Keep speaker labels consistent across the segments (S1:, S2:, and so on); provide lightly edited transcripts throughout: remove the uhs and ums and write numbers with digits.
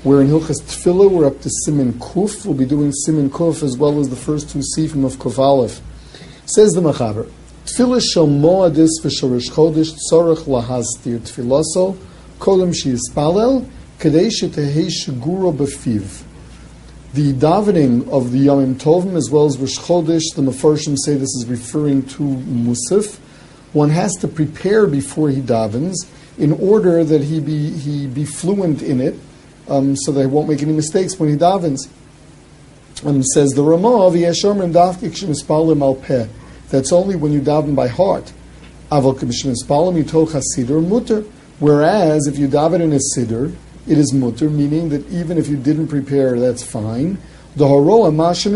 S1: Where in Hilchas Tefillah we're up to Siman Kuf. We'll be doing Siman Kuf as well as the first two sifim of Kuf Aleph. Says the Machaber, Tefillah shel Moadis v'shel Rosh Chodesh tzorech lahaztir tfilaso kodem sheyispalel kadei shetehei shegura b'fiv. The davening of the Yomim Tovim as well as Rosh Chodesh, the Mefarshim say this is referring to Musaf. One has to prepare before he davens in order that he be fluent in it, so that he won't make any mistakes when he davens. Says the Ramah, that's only when you daven by heart. Whereas if you daven in a siddur, it is mutter, meaning that even if you didn't prepare, that's fine. Since you're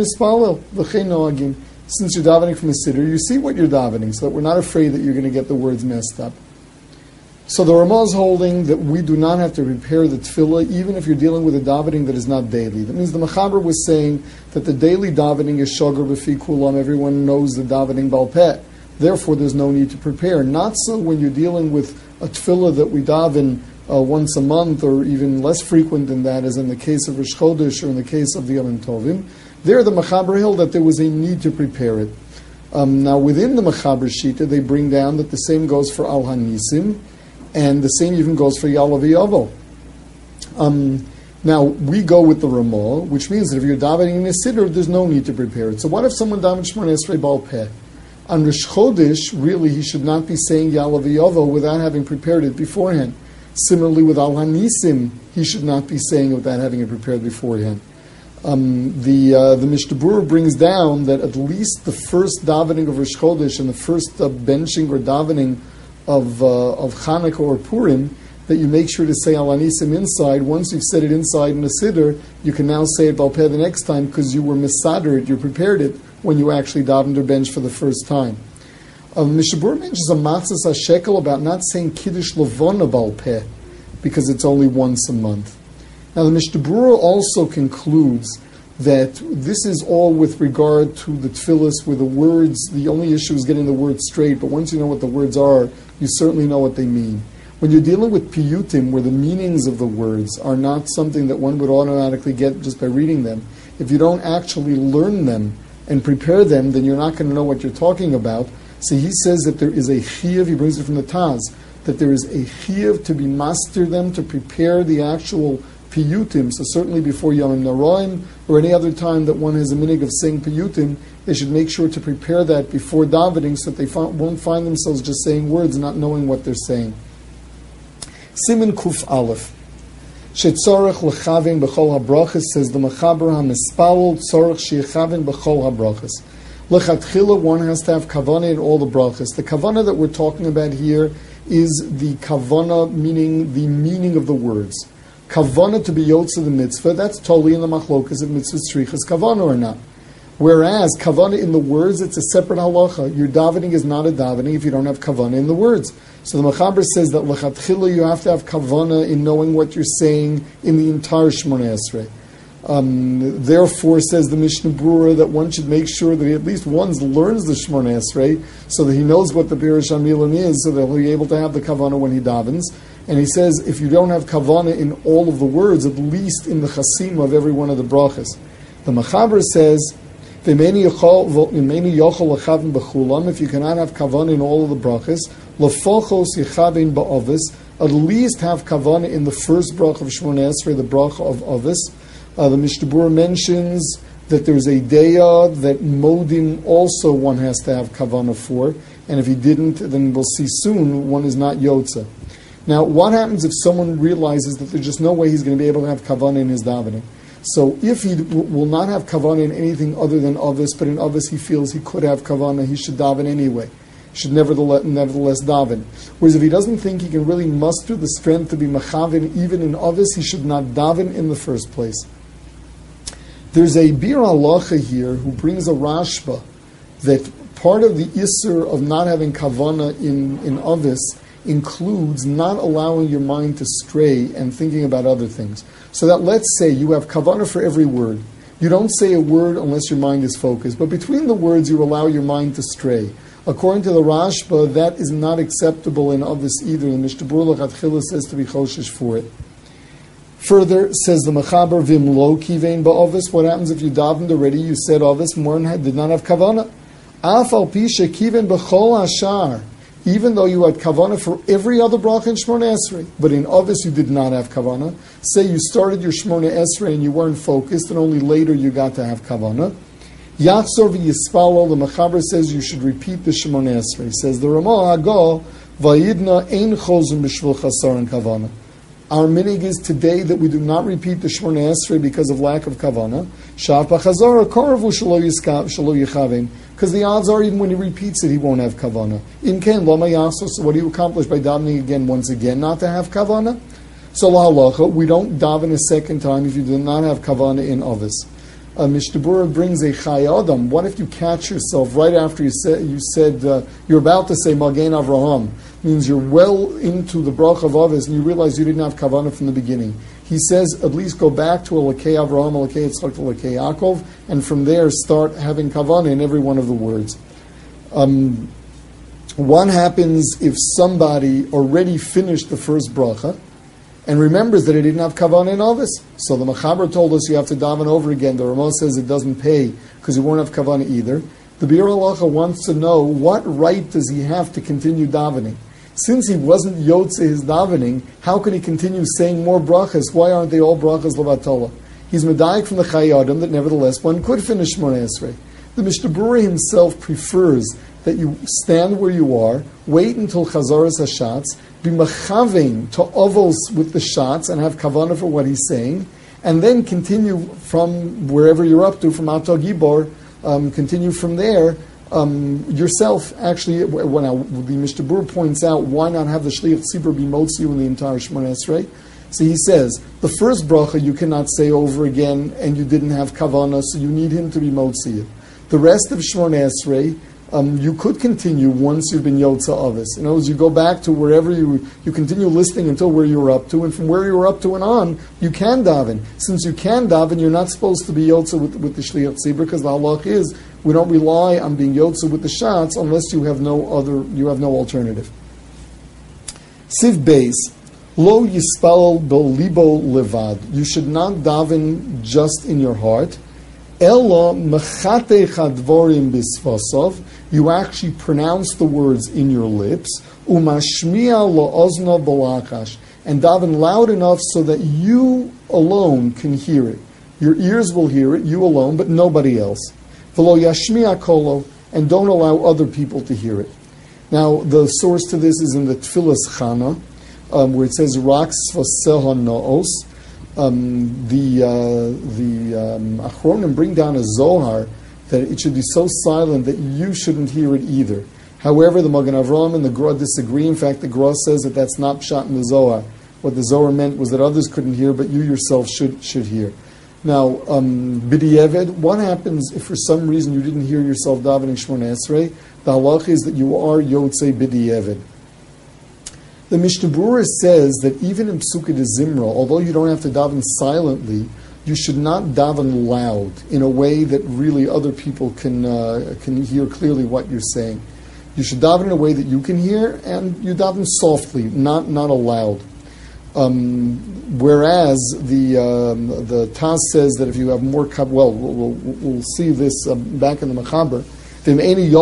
S1: davening from a siddur, you see what you're davening, so that we're not afraid that you're going to get the words messed up. So the Ramah is holding that we do not have to prepare the tefillah, even if you're dealing with a davening that is not daily. That means the Mechaber was saying that the daily davening is shogar b'fi kulam. Everyone knows the davening bal peh. Therefore, there's no need to prepare. Not so when you're dealing with a tefillah that we daven once a month, or even less frequent than that, as in the case of Rosh Chodesh or in the case of the Yom Tovim. There, the Mechaber held that there was a need to prepare it. Now, within the Mechaber Shita, they bring down that the same goes for Al Hanisim, and the same even goes for Yalav Yavo. Now, we go with the Ramah, which means that if you're davening in a siddur, there's no need to prepare it. So what if someone davened Shmoneh Esrei Bal Peh? On Rosh Chodesh, really, he should not be saying Yalav Yavo without having prepared it beforehand. Similarly, with Al Hanisim, he should not be saying it without having it prepared beforehand. The Mishnah Berurah brings down that at least the first davening of Rosh Chodesh and the first benching or davening of Chanukah or Purim, that you make sure to say Al Hanisim inside. Once you've said it inside in a siddur, you can now say it Bal Peh the next time because you were misader it, you prepared it when you actually davened or bench for the first time. Mishnah Berurah mentions a matzas hashekel about not saying Kiddush Levana Bal Peh because it's only once a month. Now the Mishnah Berurah also concludes that this is all with regard to the tefillas where the words, the only issue is getting the words straight, but once you know what the words are, you certainly know what they mean. When you're dealing with piyutim, where the meanings of the words are not something that one would automatically get just by reading them, if you don't actually learn them and prepare them, then you're not going to know what you're talking about. So he says that there is a chiyuv, he brings it from the Taz, that there is a chiyuv to be master them, to prepare the actual piyutim. So certainly before Yom Naraim or any other time that one has a minig of saying piyutim, they should make sure to prepare that before davening so that they won't find themselves just saying words and not knowing what they're saying. Siman Kuf Aleph. Shetzorech lechaven b'chol habrachas, says the Mechaber HaMispalel tzorech shechaven b'chol habrachas. Lechatchila, one has to have kavanah in all the brachas. The kavanah that we're talking about here is the kavanah, meaning the meaning of the words. Kavanah to be yotze the mitzvah, that's totally in the machlokas of mitzvah tzrichas kavanah or not. Whereas kavanah in the words, it's a separate halacha. Your davening is not a davening if you don't have kavanah in the words. So the Mechaber says that lechatchila you have to have kavanah in knowing what you're saying in the entire Shmoneh Esrei. Therefore, says the Mishnah Berurah, that one should make sure that he at least once learns the Shmoneh Esrei so that he knows what the Pirush HaMilim is, so that he'll be able to have the kavanah when he davens. And he says if you don't have kavanah in all of the words, at least in the chasim of every one of the brachas. The Mechaber says, if you cannot have kavanah in all of the brachas, at least have kavanah in the first bracha of Shmoneh Esrei, the bracha of Avis. The Mishnah Berurah mentions that there's a deya that modim also one has to have kavanah for, and if he didn't, then we'll see soon, one is not yotza. Now, what happens if someone realizes that there's just no way he's going to be able to have kavanah in his davening? So if he will not have kavanah in anything other than Avis, but in Avis he feels he could have kavanah, he should daven anyway. He should nevertheless daven. Whereas if he doesn't think he can really muster the strength to be machavin even in Avis, he should not daven in the first place. There's a Bir Halacha here who brings a Rashba that part of the Isser of not having kavanah in Avis includes not allowing your mind to stray and thinking about other things. So that let's say you have kavanah for every word. You don't say a word unless your mind is focused, but between the words you allow your mind to stray. According to the Rashba, that is not acceptable in Avis either. The Mishnah Berurah Lechatchila says to be choshesh for it. Further, says the Mechaber, Vim lo kivein ba'ovis, what happens if you davened already, you said ovis, Morin did not have kavana? Af al pisha kivein b'chol hashar, even though you had kavana for every other bracha in Shemona Esrei, but in ovis you did not have kavana. Say you started your Shemona Esrei and you weren't focused, and only later you got to have kavana. Yachzor v'yispalo, the Mechaber says you should repeat the Shemona Esrei. Says the Ramah Hagol, vayidna ein chozim b'shvil chasar and kavana. Our minig is today that we do not repeat the Shemona Esrei because of lack of kavana. Shav b'chazara karavu shelo yichavim, because the odds are even when he repeats it, he won't have kavana. In ken lama yasos, so what do you accomplish by davening again once again not to have kavana? So la halacha, we don't daven a second time if you do not have kavana in ovis. Mishnah Berurah brings a Chai Adam. What if you catch yourself right after you said you're about to say Magen Avraham? Means you're well into the bracha of Avis and you realize you didn't have kavanah from the beginning. He says at least go back to Elokei Avraham, Elokei Yitzchak, Elokei Yaakov, and from there start having kavanah in every one of the words. What happens if somebody already finished the first bracha and remembers that he didn't have kavanah in Avis? So the Mechaber told us you have to daven over again. The Ramah says it doesn't pay because you won't have kavanah either. The Biur Halacha wants to know what right does he have to continue davening. Since he wasn't yotze his davening, how can he continue saying more brachas? Why aren't they all brachas levatola? He's medayik from the Chai Adam that nevertheless one could finish Shemona Esrei. The Mishnah Berurah himself prefers that you stand where you are, wait until chazaras hashatz, be machavein to ovos with the shots and have kavanah for what he's saying, and then continue from wherever you're up to, from Ato Gibor, continue from there yourself. Actually, when the Mishnah Berurah points out why not have the Shliach Tzibur be motzi in the entire Shemona Esrei. So he says, the first bracha you cannot say over again and you didn't have kavanah, so you need him to be motzi. The rest of Shemona Esrei, you could continue once you've been Yotza Avis. In other words, you go back to wherever you continue listening until where you were up to, and from where you were up to and on, you can daven. Since you can daven, you're not supposed to be Yotza with the Shliach Tzibur, because the halach is, we don't rely on being Yotza with the shots unless you have no alternative. Siv Beis, Lo Yispal Belibo Levad. You should not daven just in your heart. Ella mechate chadvorim bisvasov. You actually pronounce the words in your lips. Umashmiya lo'ozna balakash. And daven loud enough so that you alone can hear it. Your ears will hear it, you alone, but nobody else. V'lo yashmiya kolo. And don't allow other people to hear it. Now, the source to this is in the Tfilas Chana, where it says, Rak svaseh no'os. The Achronim bring down a Zohar that it should be so silent that you shouldn't hear it either. However, the Magen Avraham and the Gra disagree. In fact, the Gra says that that's not pshat in the Zohar. What the Zohar meant was that others couldn't hear, but you yourself should hear. Now, B'di'eved, what happens if for some reason you didn't hear yourself davening Shemona Esrei? The halach is that you are Yotzei B'di'eved. The Mishnah Berurah says that even in Psukei de Zimra, although you don't have to daven silently, you should not daven loud in a way that really other people can hear clearly what you're saying. You should daven in a way that you can hear, and you daven softly, not aloud. Whereas the Taz says that if you have more we'll see this back in the Mechaber. The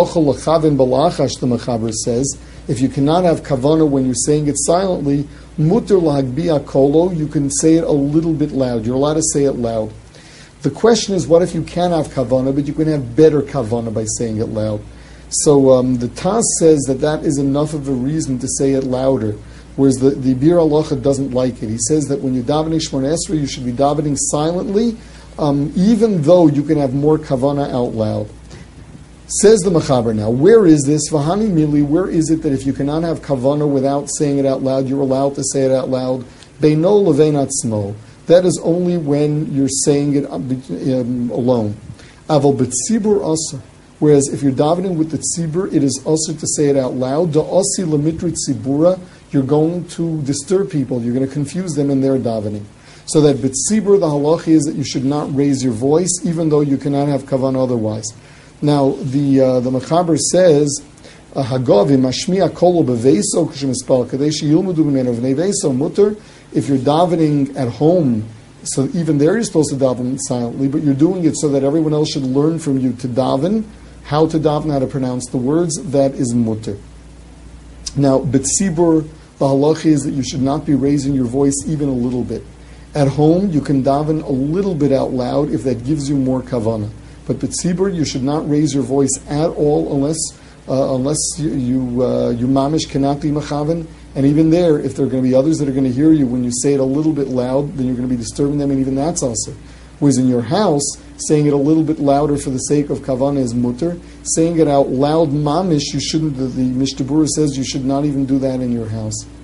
S1: Mechaber says, if you cannot have kavanah when you're saying it silently, muter lahagbiya kolo, you can say it a little bit loud. You're allowed to say it loud. The question is, what if you can have kavanah, but you can have better kavanah by saying it loud? So the Taz says that is enough of a reason to say it louder, whereas the Biur Halacha doesn't like it. He says that when you're davening Shemona Esrei, you should be davening silently, even though you can have more kavanah out loud. Says the Mechaber now, where is this? V'hani mili, where is it that if you cannot have kavanah without saying it out loud, you're allowed to say it out loud? Beino levein atzmo. That is only when you're saying it alone. Aval b'tzibur asa. Whereas if you're davening with the tzibur, it is asa to say it out loud. Da'asi lemitri tzibura, you're going to disturb people. You're going to confuse them in their davening. So that b'tzibur, the halach is that you should not raise your voice, even though you cannot have kavanah otherwise. Now, the Mechaber says, Hagavi mashmiya kolo beveso k'shemispal kadesh yilmudu b'menu v'nei veso muter If you're davening at home, so even there you're supposed to daven silently, but you're doing it so that everyone else should learn from you to daven, how to daven, how to pronounce the words, that is mutter. Now, betzibur, the halach is that you should not be raising your voice even a little bit. At home, you can daven a little bit out loud if that gives you more kavanah. But betzibur, you should not raise your voice at all unless you mamish cannot be machaven. And even there, if there are going to be others that are going to hear you when you say it a little bit loud, then you're going to be disturbing them, and even that's also. Whereas in your house, saying it a little bit louder for the sake of kavanah is mutter. Saying it out loud mamish, you shouldn't. The Mishnah Berurah says you should not even do that in your house.